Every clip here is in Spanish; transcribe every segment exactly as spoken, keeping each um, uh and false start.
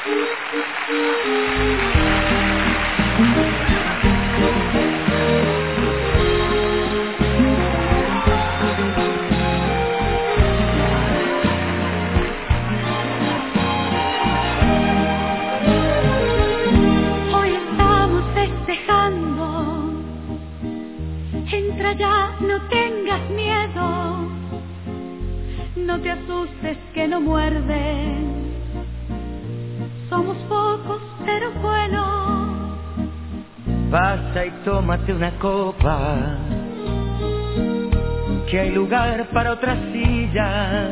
Hoy estamos festejando. Entra ya, no tengas miedo. No te asustes que no muerden. Somos pocos pero buenos. Pasa y tómate una copa, que hay lugar para otra silla.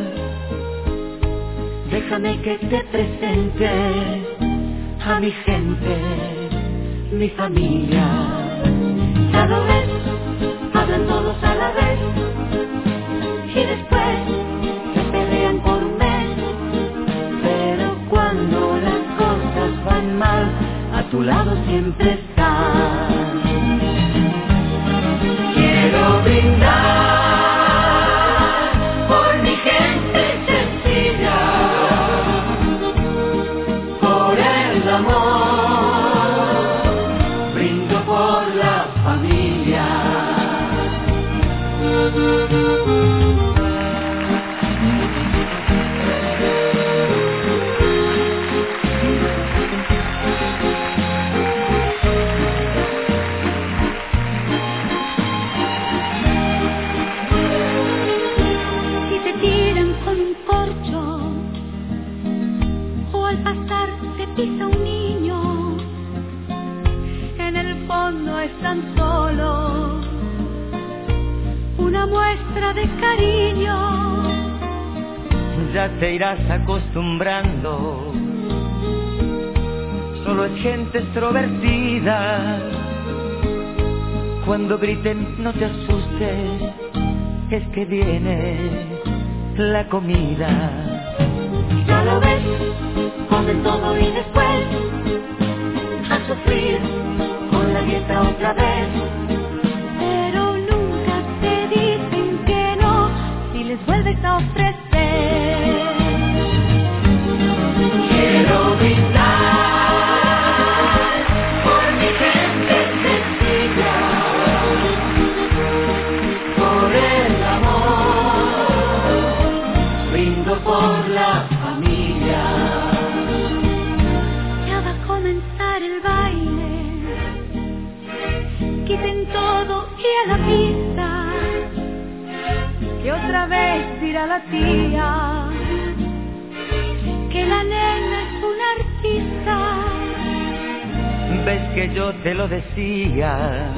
Déjame que te presente a mi gente, mi familia. Ya lo ves, hablan todos a la vez y después se pelean por un mes. Pero cuando las cosas van mal, a tu lado siempre está. Quiero brindar por mi gente sencilla, por el amor, brindo por la familia. Pisa un niño, en el fondo es tan solo una muestra de cariño. Ya te irás acostumbrando, solo es gente extrovertida. Cuando griten no te asustes, es que viene la comida. Ya lo ves, comen todo y después a sufrir con la dieta otra vez. Pero nunca te dicen que no si les vuelves a ofrecer. Quiero brindar por mi gente sencilla, por el amor, brindo por la familia. Ya va a comenzar el baile, quiten todo y a la pista, que otra vez dirá la tía que la nena es una artista. Ves que yo te lo decía,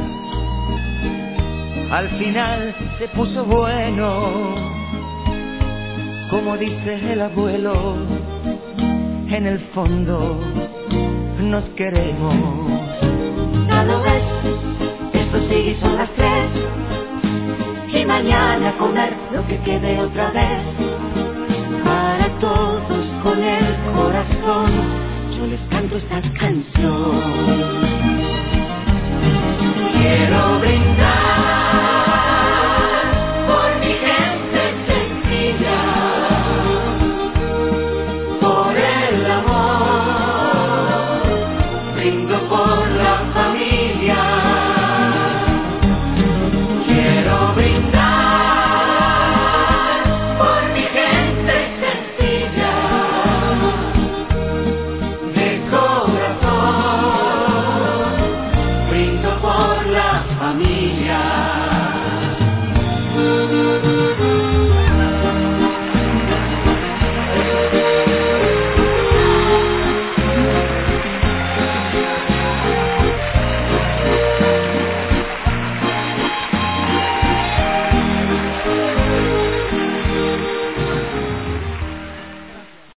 al final se puso bueno. Como dice el abuelo, en el fondo nos queremos. Ya lo ves, esto sigue y son las tres, y mañana comer lo que quede otra vez. Para todos con el corazón, yo les canto esta canción. Quiero brindar por mi gente sencilla, por el amor, brindo por la familia. Quiero brindar por mi gente sencilla, de corazón, brindo por la familia.